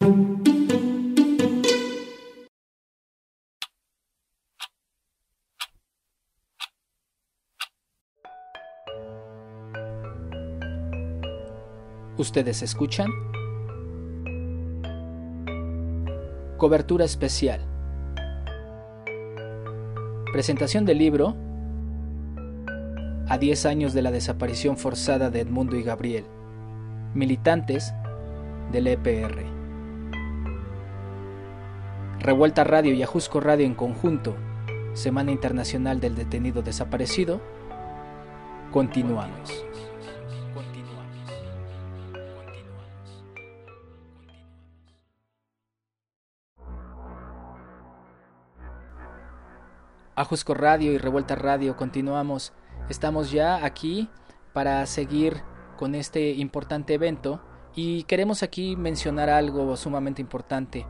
¿Ustedes escuchan? Cobertura especial. Presentación del libro A 10 años de la desaparición forzada de Edmundo y Gabriel, militantes del EPR. Revuelta Radio y Ajusco Radio en conjunto, Semana Internacional del Detenido Desaparecido. Continuamos. Ajusco Radio y Revuelta Radio, continuamos. Estamos ya aquí para seguir con este importante evento y queremos aquí mencionar algo sumamente importante.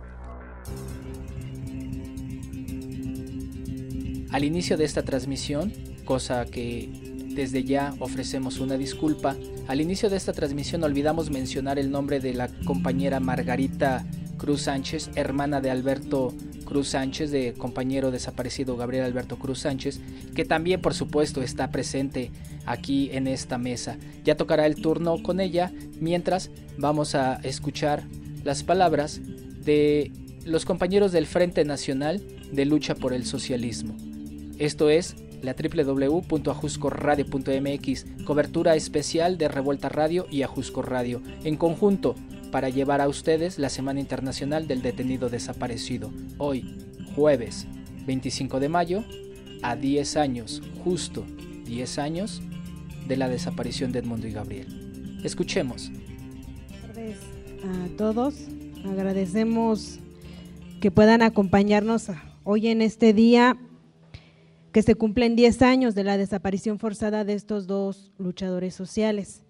Al inicio de esta transmisión, cosa que desde ya ofrecemos una disculpa, al inicio de esta transmisión olvidamos mencionar el nombre de la compañera Margarita Cruz Sánchez, hermana de Alberto Cruz Sánchez, de compañero desaparecido Gabriel Alberto Cruz Sánchez, que también por supuesto está presente aquí en esta mesa. Ya tocará el turno con ella, mientras vamos a escuchar las palabras de los compañeros del Frente Nacional de Lucha por el Socialismo. Esto es la www.ajuscoradio.mx, cobertura especial de Revuelta Radio y Ajusco Radio, en conjunto, para llevar a ustedes la Semana Internacional del Detenido Desaparecido. Hoy, jueves 25 de mayo, a 10 años, justo 10 años, de la desaparición de Edmundo y Gabriel. Escuchemos. Buenas tardes a todos. Agradecemos que puedan acompañarnos hoy en este día que se cumplen 10 años de la desaparición forzada de estos dos luchadores sociales.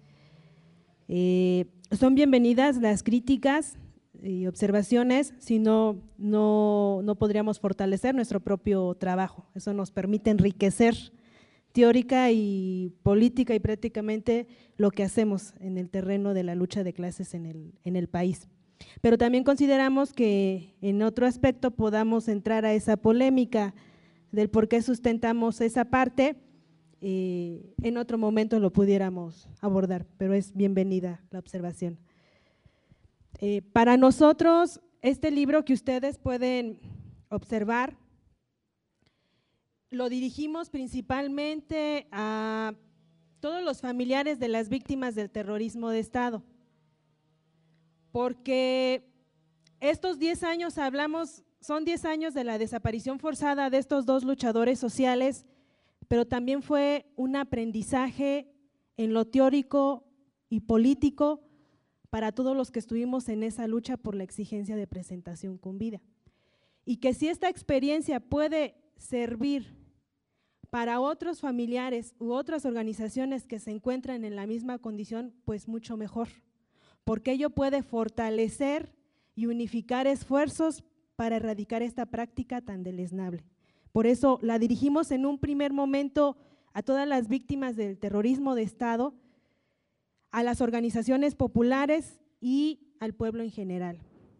Son bienvenidas las críticas y observaciones, si no podríamos fortalecer nuestro propio trabajo. Eso nos permite enriquecer teórica y política y prácticamente lo que hacemos en el terreno de la lucha de clases en el país. Pero también consideramos que en otro aspecto podamos entrar a esa polémica del por qué sustentamos esa parte. En otro momento lo pudiéramos abordar, pero es bienvenida la observación. Para nosotros, este libro que ustedes pueden observar, lo dirigimos principalmente a todos los familiares de las víctimas del terrorismo de Estado, porque estos 10 años son 10 años de la desaparición forzada de estos dos luchadores sociales, pero también fue un aprendizaje en lo teórico y político para todos los que estuvimos en esa lucha por la exigencia de presentación con vida. Y que si esta experiencia puede servir para otros familiares u otras organizaciones que se encuentran en la misma condición, pues mucho mejor, porque ello puede fortalecer y unificar esfuerzos para erradicar esta práctica tan deleznable. Por eso la dirigimos en un primer momento a todas las víctimas del terrorismo de Estado, a las organizaciones populares y al pueblo en general.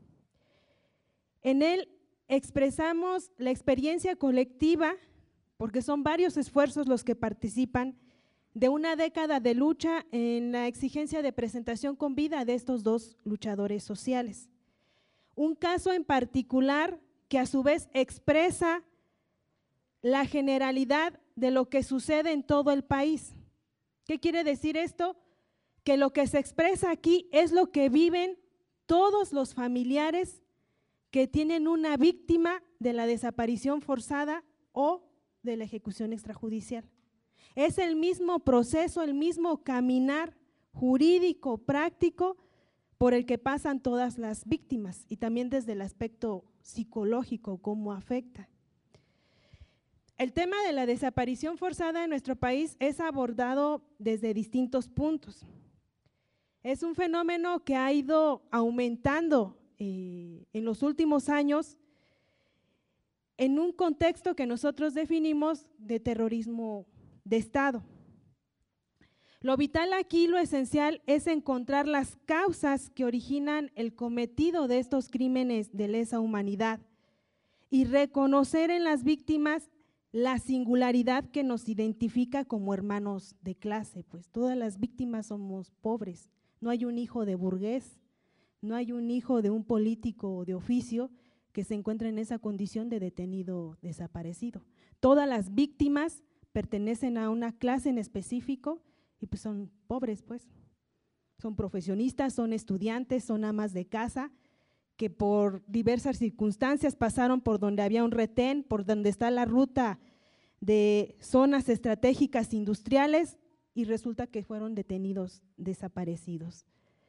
En él expresamos la experiencia colectiva, porque son varios esfuerzos los que participan, de una década de lucha en la exigencia de presentación con vida de estos dos luchadores sociales. Un caso en particular que a su vez expresa la generalidad de lo que sucede en todo el país. ¿Qué quiere decir esto? Que lo que se expresa aquí es lo que viven todos los familiares que tienen una víctima de la desaparición forzada o de la ejecución extrajudicial. Es el mismo proceso, el mismo caminar jurídico, práctico, por el que pasan todas las víctimas y también desde el aspecto psicológico, cómo afecta. El tema de la desaparición forzada en nuestro país es abordado desde distintos puntos. Es un fenómeno que ha ido aumentando en los últimos años en un contexto que nosotros definimos de terrorismo de Estado. Lo vital aquí, lo esencial, es encontrar las causas que originan el cometido de estos crímenes de lesa humanidad y reconocer en las víctimas la singularidad que nos identifica como hermanos de clase, pues todas las víctimas somos pobres, no hay un hijo de burgués, no hay un hijo de un político de oficio que se encuentre en esa condición de detenido desaparecido. Todas las víctimas pertenecen a una clase en específico y pues son pobres, pues, son profesionistas, son estudiantes, son amas de casa, que por diversas circunstancias pasaron por donde había un retén, por donde está la ruta de zonas estratégicas industriales y resulta que fueron detenidos desaparecidos.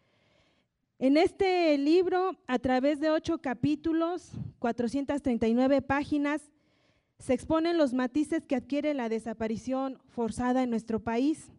En este libro, a través de 8 capítulos, 439 páginas, se exponen los matices que adquiere la desaparición forzada en nuestro país.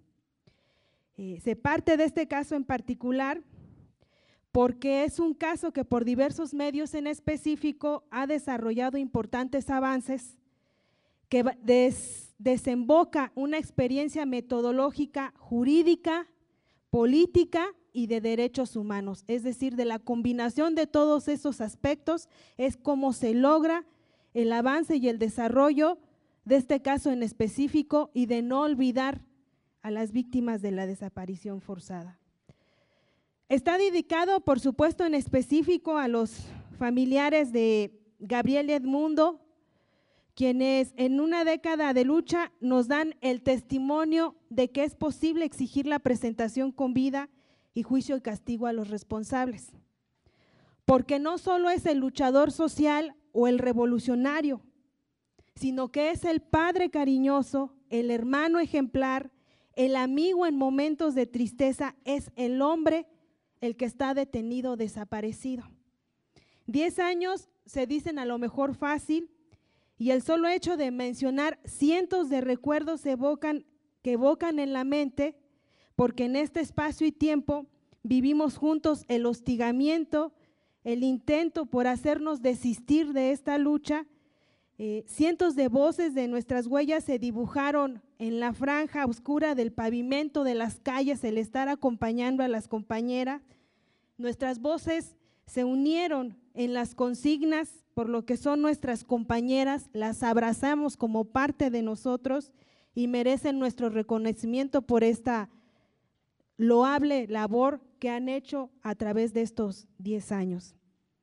Se parte de este caso en particular porque es un caso que por diversos medios en específico ha desarrollado importantes avances, que desemboca una experiencia metodológica, jurídica, política y de derechos humanos, es decir, de la combinación de todos esos aspectos es cómo se logra el avance y el desarrollo de este caso en específico y de no olvidar a las víctimas de la desaparición forzada. Está dedicado, por supuesto, en específico a los familiares de Gabriel y Edmundo, quienes en una década de lucha nos dan el testimonio de que es posible exigir la presentación con vida y juicio y castigo a los responsables. Porque no solo es el luchador social o el revolucionario, sino que es el padre cariñoso, el hermano ejemplar, el amigo en momentos de tristeza, es el hombre el que está detenido, desaparecido. 10 años se dicen a lo mejor fácil y el solo hecho de mencionar cientos de recuerdos que evocan en la mente, porque en este espacio y tiempo vivimos juntos el hostigamiento, el intento por hacernos desistir de esta lucha. Cientos de voces de nuestras huellas se dibujaron en la franja oscura del pavimento de las calles, el estar acompañando a las compañeras. Nuestras voces se unieron en las consignas por lo que son nuestras compañeras, las abrazamos como parte de nosotros y merecen nuestro reconocimiento por esta loable labor que han hecho a través de estos 10 años.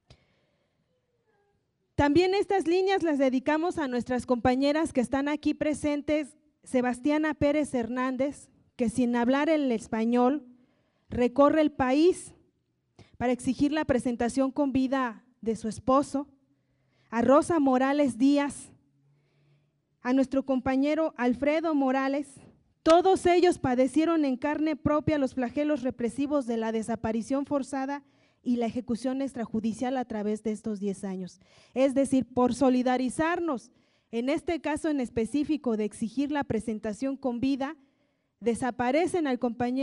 También estas líneas las dedicamos a nuestras compañeras que están aquí presentes, Sebastiana Pérez Hernández, que sin hablar el español recorre el país para exigir la presentación con vida de su esposo, a Rosa Morales Díaz, a nuestro compañero Alfredo Morales. Todos ellos padecieron en carne propia los flagelos represivos de la desaparición forzada y la ejecución extrajudicial a través de estos 10 años. Es decir, por solidarizarnos, en este caso en específico de exigir la presentación con vida, desaparecen al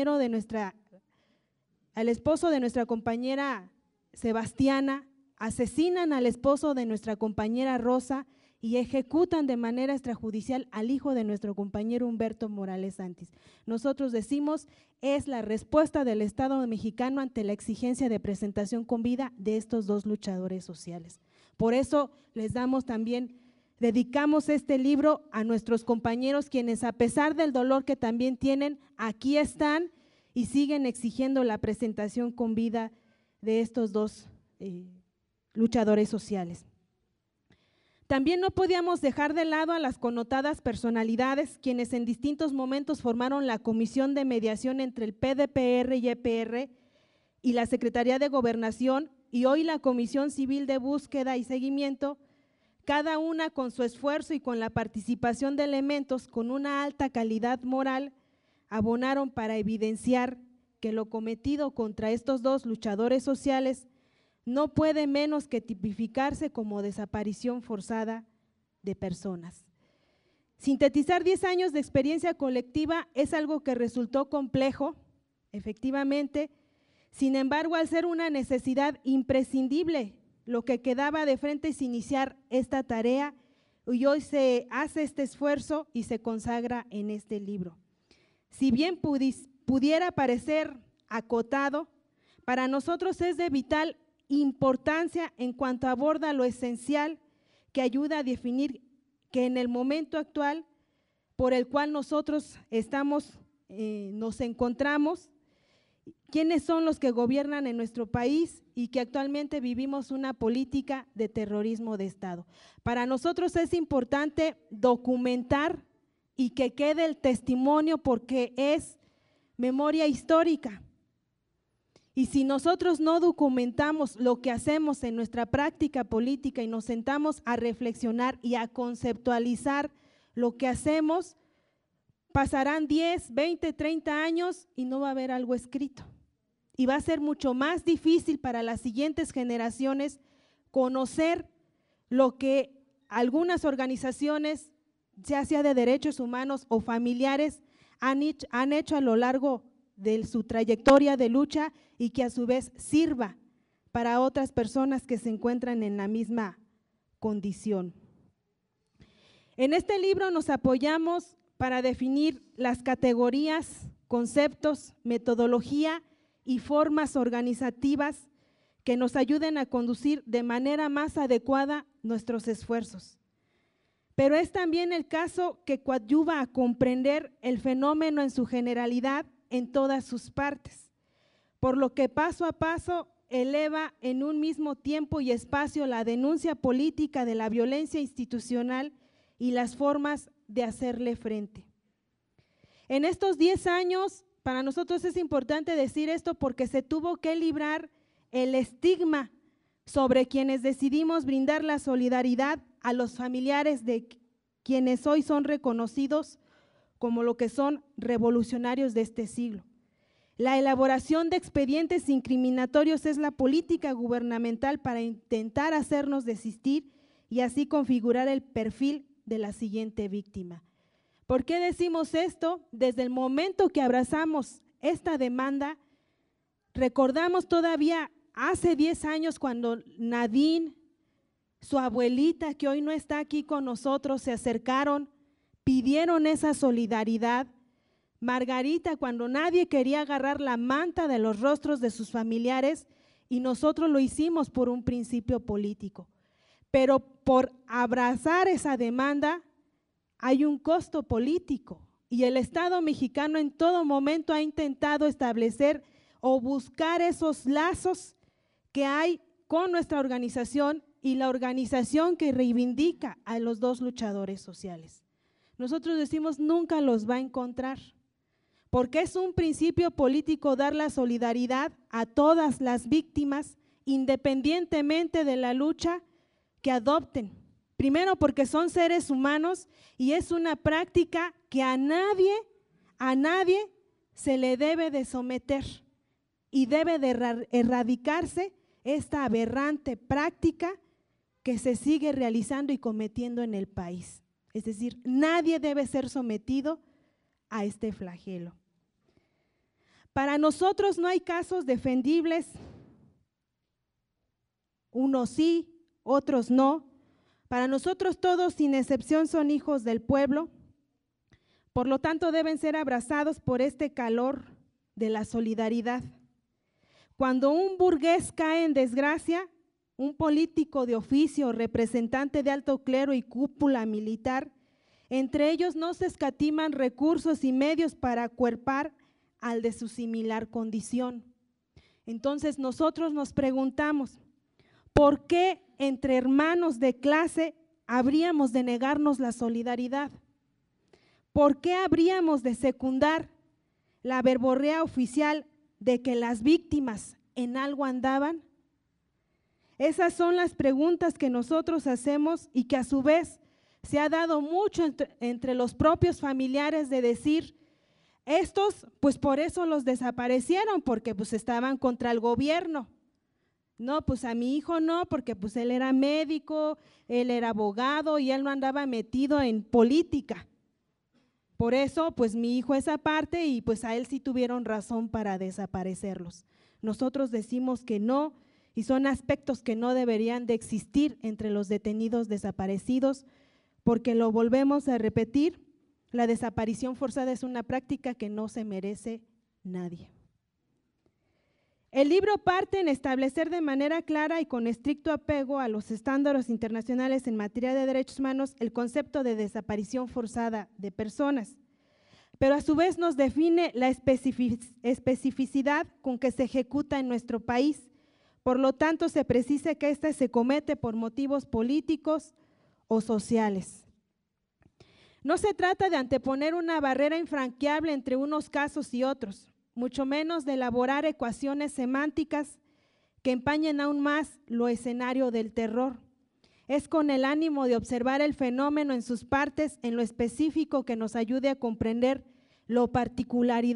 esposo de nuestra compañera Sebastiana, asesinan al esposo de nuestra compañera Rosa y ejecutan de manera extrajudicial al hijo de nuestro compañero Humberto Morales Santis. Nosotros decimos, es la respuesta del Estado mexicano ante la exigencia de presentación con vida de estos dos luchadores sociales. Por eso les damos también, dedicamos este libro a nuestros compañeros quienes a pesar del dolor que también tienen, aquí están y siguen exigiendo la presentación con vida de estos dos luchadores sociales. También no podíamos dejar de lado a las connotadas personalidades quienes en distintos momentos formaron la Comisión de Mediación entre el PDPR y EPR y la Secretaría de Gobernación y hoy la Comisión Civil de Búsqueda y Seguimiento, cada una con su esfuerzo y con la participación de elementos con una alta calidad moral, abonaron para evidenciar que lo cometido contra estos dos luchadores sociales no puede menos que tipificarse como desaparición forzada de personas. Sintetizar 10 años de experiencia colectiva es algo que resultó complejo, efectivamente, sin embargo, al ser una necesidad imprescindible, lo que quedaba de frente es iniciar esta tarea y hoy se hace este esfuerzo y se consagra en este libro. Si bien pudiera parecer acotado, para nosotros es de vital importancia en cuanto aborda lo esencial que ayuda a definir que en el momento actual por el cual nosotros nos encontramos, quiénes son los que gobiernan en nuestro país y que actualmente vivimos una política de terrorismo de Estado. Para nosotros es importante documentar y que quede el testimonio porque es memoria histórica. Y si nosotros no documentamos lo que hacemos en nuestra práctica política y nos sentamos a reflexionar y a conceptualizar lo que hacemos, pasarán 10, 20, 30 años y no va a haber algo escrito. Y va a ser mucho más difícil para las siguientes generaciones conocer lo que algunas organizaciones, ya sea de derechos humanos o familiares, han hecho a lo largo de su trayectoria de lucha y que a su vez sirva para otras personas que se encuentran en la misma condición. En este libro nos apoyamos para definir las categorías, conceptos, metodología y formas organizativas que nos ayuden a conducir de manera más adecuada nuestros esfuerzos. Pero es también el caso que coadyuva a comprender el fenómeno en su generalidad en todas sus partes, por lo que paso a paso eleva en un mismo tiempo y espacio la denuncia política de la violencia institucional y las formas de hacerle frente. En estos 10 años, para nosotros es importante decir esto porque se tuvo que librar el estigma sobre quienes decidimos brindar la solidaridad a los familiares de quienes hoy son reconocidos como lo que son revolucionarios de este siglo. La elaboración de expedientes incriminatorios es la política gubernamental para intentar hacernos desistir y así configurar el perfil de la siguiente víctima. ¿Por qué decimos esto? Desde el momento que abrazamos esta demanda, recordamos todavía hace 10 años cuando Nadine, su abuelita que hoy no está aquí con nosotros, se acercaron, pidieron esa solidaridad. Margarita, cuando nadie quería agarrar la manta de los rostros de sus familiares, y nosotros lo hicimos por un principio político. Pero por abrazar esa demanda hay un costo político y el Estado mexicano en todo momento ha intentado establecer o buscar esos lazos que hay con nuestra organización y la organización que reivindica a los dos luchadores sociales. Nosotros decimos nunca los va a encontrar, porque es un principio político dar la solidaridad a todas las víctimas independientemente de la lucha que adopten. Primero porque son seres humanos y es una práctica que a nadie se le debe de someter y debe de erradicarse esta aberrante práctica que se sigue realizando y cometiendo en el país. Es decir, nadie debe ser sometido a este flagelo. Para nosotros no hay casos defendibles, unos sí, otros no. Para nosotros todos, sin excepción, son hijos del pueblo, por lo tanto deben ser abrazados por este calor de la solidaridad. Cuando un burgués cae en desgracia, un político de oficio, representante de alto clero y cúpula militar, entre ellos no se escatiman recursos y medios para acuerpar al de su similar condición. Entonces nosotros nos preguntamos, ¿por qué entre hermanos de clase habríamos de negarnos la solidaridad? ¿Por qué habríamos de secundar la verborrea oficial de que las víctimas en algo andaban? Esas son las preguntas que nosotros hacemos y que a su vez se ha dado mucho entre los propios familiares de decir, estos pues por eso los desaparecieron, porque pues estaban contra el gobierno. No, pues a mi hijo no, porque pues él era médico, él era abogado y él no andaba metido en política. Por eso pues mi hijo es aparte y pues a él sí tuvieron razón para desaparecerlos. Nosotros decimos que no y son aspectos que no deberían de existir entre los detenidos desaparecidos, porque lo volvemos a repetir, la desaparición forzada es una práctica que no se merece nadie. El libro parte en establecer de manera clara y con estricto apego a los estándares internacionales en materia de derechos humanos el concepto de desaparición forzada de personas, pero a su vez nos define la especificidad con que se ejecuta en nuestro país. Por lo tanto, se precisa que ésta se comete por motivos políticos o sociales. No se trata de anteponer una barrera infranqueable entre unos casos y otros, mucho menos de elaborar ecuaciones semánticas que empañen aún más lo escenario del terror. Es con el ánimo de observar el fenómeno en sus partes, en lo específico, que nos ayude a comprender lo particular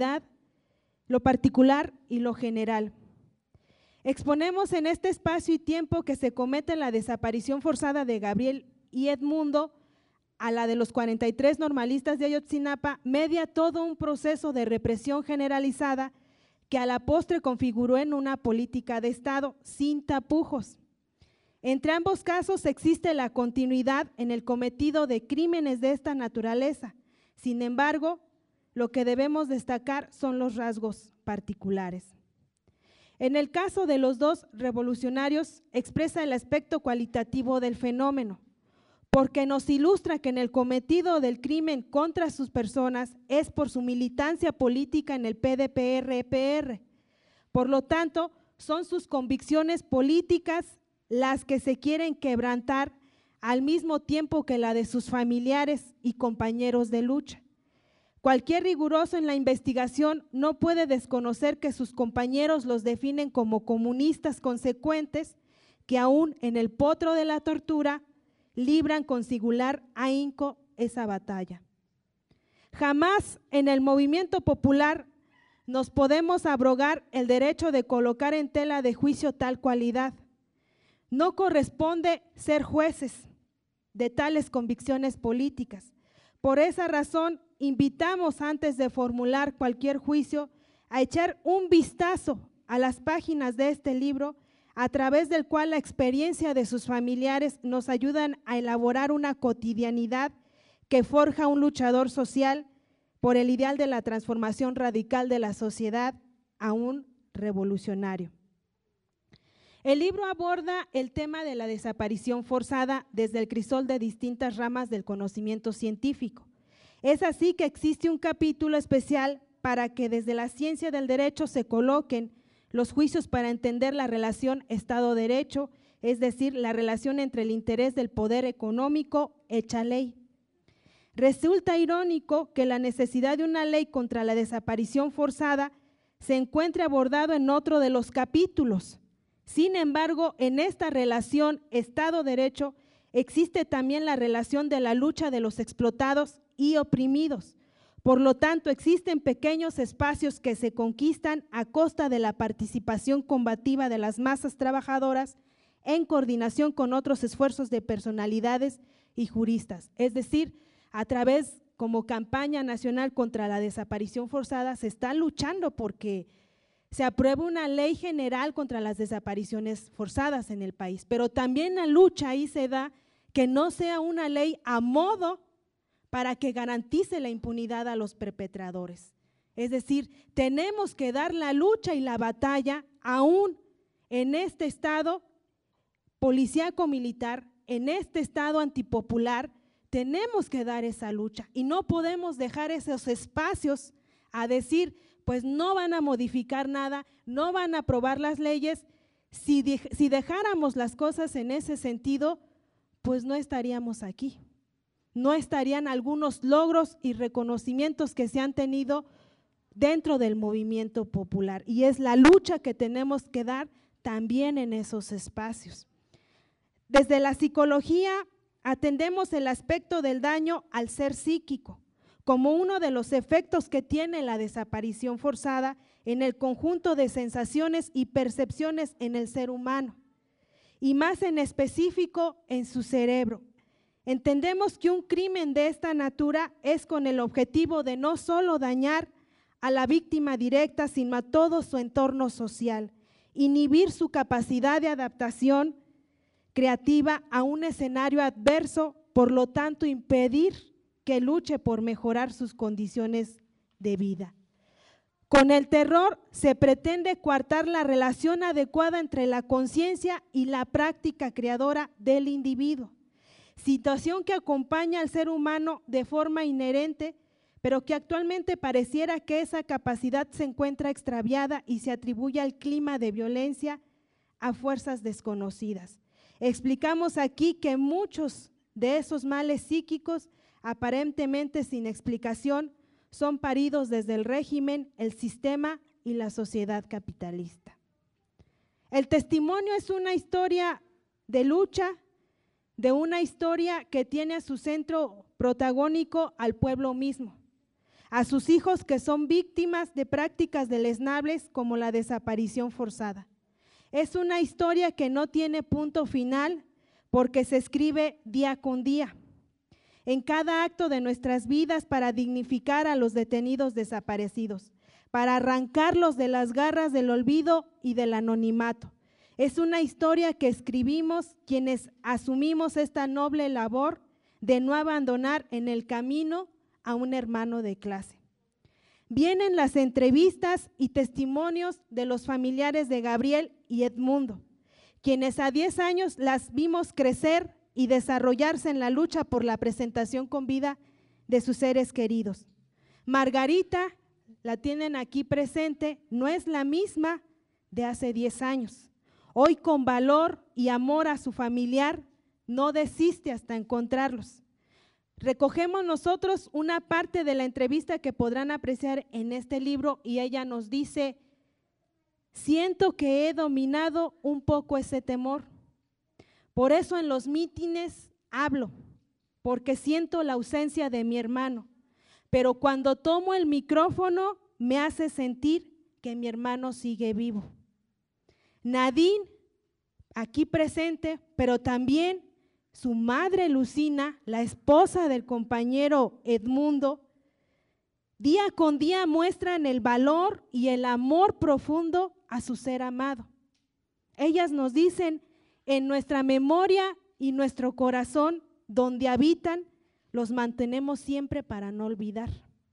y lo general. Exponemos en este espacio y tiempo que se comete la desaparición forzada de Gabriel y Edmundo a la de los 43 normalistas de Ayotzinapa, media todo un proceso de represión generalizada que a la postre configuró en una política de Estado sin tapujos. Entre ambos casos existe la continuidad en el cometido de crímenes de esta naturaleza. Sin embargo, lo que debemos destacar son los rasgos particulares. En el caso de los dos revolucionarios, expresa el aspecto cualitativo del fenómeno, porque nos ilustra que en el cometido del crimen contra sus personas es por su militancia política en el PDPR-EPR. Por lo tanto, son sus convicciones políticas las que se quieren quebrantar al mismo tiempo que la de sus familiares y compañeros de lucha. Cualquier riguroso en la investigación no puede desconocer que sus compañeros los definen como comunistas consecuentes que aún en el potro de la tortura libran con singular ahínco esa batalla. Jamás en el movimiento popular nos podemos abrogar el derecho de colocar en tela de juicio tal cualidad. No corresponde ser jueces de tales convicciones políticas. Por esa razón, invitamos antes de formular cualquier juicio a echar un vistazo a las páginas de este libro, a través del cual la experiencia de sus familiares nos ayudan a elaborar una cotidianidad que forja un luchador social por el ideal de la transformación radical de la sociedad a un revolucionario. El libro aborda el tema de la desaparición forzada desde el crisol de distintas ramas del conocimiento científico. Es así que existe un capítulo especial para que desde la ciencia del derecho se coloquen los juicios para entender la relación Estado-Derecho, es decir, la relación entre el interés del poder económico hecha ley. Resulta irónico que la necesidad de una ley contra la desaparición forzada se encuentre abordado en otro de los capítulos. Sin embargo, en esta relación Estado-Derecho existe también la relación de la lucha de los explotados y oprimidos. Por lo tanto, existen pequeños espacios que se conquistan a costa de la participación combativa de las masas trabajadoras en coordinación con otros esfuerzos de personalidades y juristas. Es decir, a través, como campaña nacional contra la desaparición forzada, se está luchando porque se aprueba una ley general contra las desapariciones forzadas en el país, pero también la lucha ahí se da que no sea una ley a modo para que garantice la impunidad a los perpetradores. Es decir, tenemos que dar la lucha y la batalla aún en este estado policíaco-militar, en este estado antipopular, tenemos que dar esa lucha y no podemos dejar esos espacios a decir, pues no van a modificar nada, no van a aprobar las leyes. Si dejáramos las cosas en ese sentido, pues no estaríamos aquí. No estarían algunos logros y reconocimientos que se han tenido dentro del movimiento popular. Y es la lucha que tenemos que dar también en esos espacios. Desde la psicología atendemos el aspecto del daño al ser psíquico como uno de los efectos que tiene la desaparición forzada en el conjunto de sensaciones y percepciones en el ser humano, y más en específico en su cerebro. Entendemos que un crimen de esta natura es con el objetivo de no solo dañar a la víctima directa, sino a todo su entorno social, inhibir su capacidad de adaptación creativa a un escenario adverso, por lo tanto impedir que luche por mejorar sus condiciones de vida. Con el terror se pretende coartar la relación adecuada entre la conciencia y la práctica creadora del individuo, situación que acompaña al ser humano de forma inherente, pero que actualmente pareciera que esa capacidad se encuentra extraviada y se atribuye al clima de violencia a fuerzas desconocidas. Explicamos aquí que muchos de esos males psíquicos, aparentemente sin explicación, son paridos desde el régimen, el sistema y la sociedad capitalista. El testimonio es una historia de lucha, de una historia que tiene a su centro protagónico al pueblo mismo, a sus hijos que son víctimas de prácticas deleznables como la desaparición forzada. Es una historia que no tiene punto final porque se escribe día con día, en cada acto de nuestras vidas para dignificar a los detenidos desaparecidos, para arrancarlos de las garras del olvido y del anonimato. Es una historia que escribimos quienes asumimos esta noble labor de no abandonar en el camino a un hermano de clase. Vienen las entrevistas y testimonios de los familiares de Gabriel y Edmundo, quienes a 10 años las vimos crecer y desarrollarse en la lucha por la presentación con vida de sus seres queridos. Margarita, la tienen aquí presente, no es la misma de hace 10 años. Hoy con valor y amor a su familiar, no desiste hasta encontrarlos. Recogemos nosotros una parte de la entrevista que podrán apreciar en este libro y ella nos dice: siento que he dominado un poco ese temor. Por eso en los mítines hablo, porque siento la ausencia de mi hermano, pero cuando tomo el micrófono me hace sentir que mi hermano sigue vivo. Nadine, aquí presente, pero también su madre Lucina, la esposa del compañero Edmundo, día con día muestran el valor y el amor profundo a su ser amado. Ellas nos dicen: en nuestra memoria y nuestro corazón, donde habitan, los mantenemos siempre para no olvidar.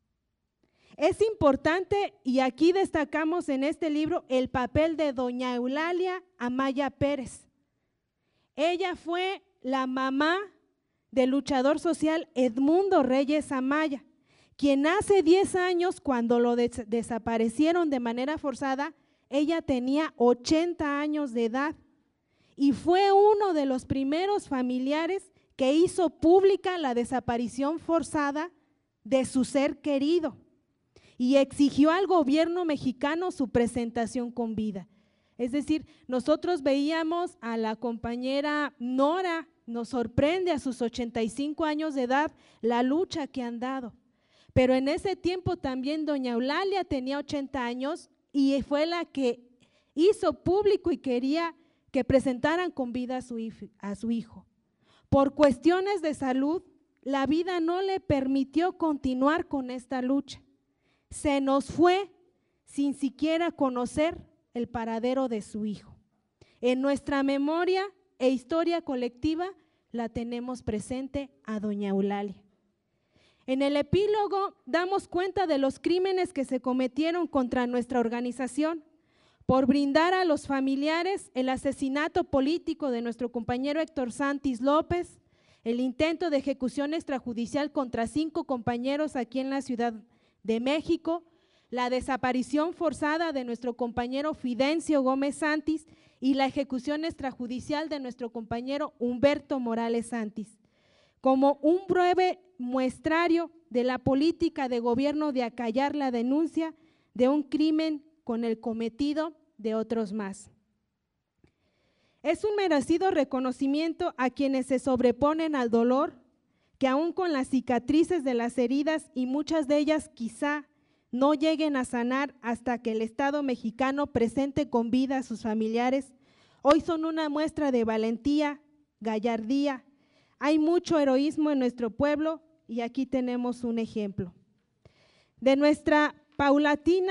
Es importante, y aquí destacamos en este libro, el papel de doña Eulalia Amaya Pérez. Ella fue la mamá del luchador social Edmundo Reyes Amaya, quien hace 10 años, cuando lo desaparecieron de manera forzada, ella tenía 80 años de edad. Y fue uno de los primeros familiares que hizo pública la desaparición forzada de su ser querido y exigió al gobierno mexicano su presentación con vida. Es decir, nosotros veíamos a la compañera Nora, nos sorprende a sus 85 años de edad la lucha que han dado, pero en ese tiempo también doña Eulalia tenía 80 años y fue la que hizo público y quería que presentaran con vida a su hijo. Por cuestiones de salud, la vida no le permitió continuar con esta lucha. Se nos fue sin siquiera conocer el paradero de su hijo. En nuestra memoria e historia colectiva la tenemos presente a doña Eulalia. En el epílogo damos cuenta de los crímenes que se cometieron contra nuestra organización, por brindar a los familiares el asesinato político de nuestro compañero Héctor Santis López, el intento de ejecución extrajudicial contra 5 compañeros aquí en la Ciudad de México, la desaparición forzada de nuestro compañero Fidencio Gómez Santis y la ejecución extrajudicial de nuestro compañero Humberto Morales Santis, como un breve muestrario de la política de gobierno de acallar la denuncia de un crimen con el cometido de otros más. Es un merecido reconocimiento a quienes se sobreponen al dolor, que aún con las cicatrices de las heridas y muchas de ellas quizá no lleguen a sanar hasta que el Estado mexicano presente con vida a sus familiares, hoy son una muestra de valentía, gallardía. Hay mucho heroísmo en nuestro pueblo y aquí tenemos un ejemplo. De nuestra paulatina,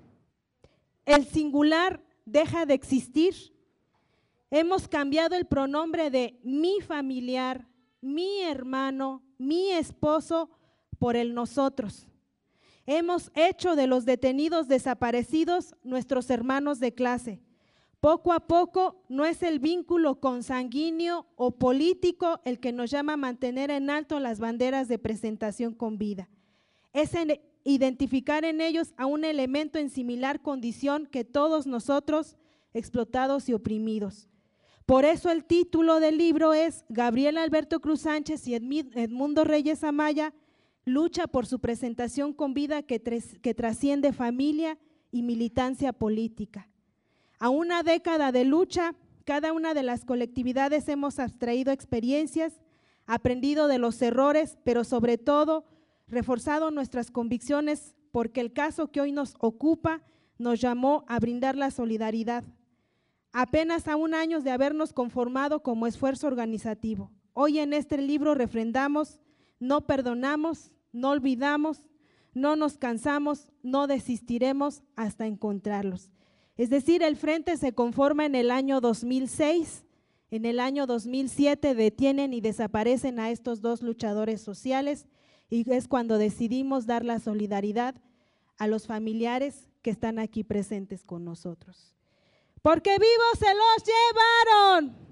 el singular deja de existir. Hemos cambiado el pronombre de mi familiar, mi hermano, mi esposo, por el nosotros. Hemos hecho de los detenidos desaparecidos nuestros hermanos de clase. Poco a poco no es el vínculo consanguíneo o político el que nos llama a mantener en alto las banderas de presentación con vida. Es identificar en ellos a un elemento en similar condición que todos nosotros, explotados y oprimidos. Por eso el título del libro es Gabriel Alberto Cruz Sánchez y Edmundo Reyes Amaya, lucha por su presentación con vida que trasciende familia y militancia política. A una década de lucha, cada una de las colectividades hemos abstraído experiencias, aprendido de los errores, pero sobre todo reforzado nuestras convicciones, porque el caso que hoy nos ocupa nos llamó a brindar la solidaridad. Apenas a un año de habernos conformado como esfuerzo organizativo. Hoy en este libro refrendamos, no perdonamos, no olvidamos, no nos cansamos, no desistiremos hasta encontrarlos. Es decir, el Frente se conforma en el año 2006, en el año 2007 detienen y desaparecen a estos dos luchadores sociales y es cuando decidimos dar la solidaridad a los familiares que están aquí presentes con nosotros. Porque vivos se los llevaron.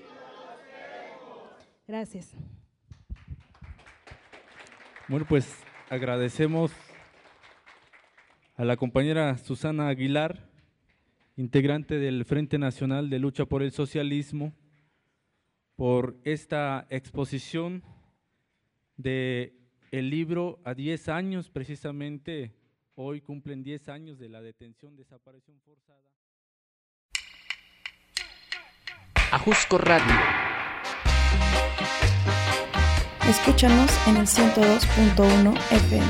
Gracias. Bueno, pues agradecemos a la compañera Susana Aguilar, integrante del Frente Nacional de Lucha por el Socialismo, por esta exposición de el libro a 10 años, precisamente hoy cumplen 10 años de la detención, desaparición forzada. Ajusco Radio. Escúchanos en el 102.1 FM.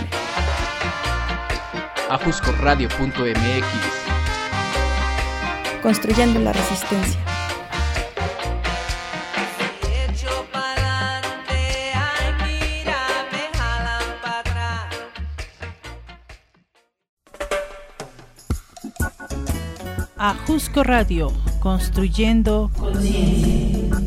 Ajuscoradio.mx. Construyendo la resistencia. Ajusco Radio, construyendo conciencia.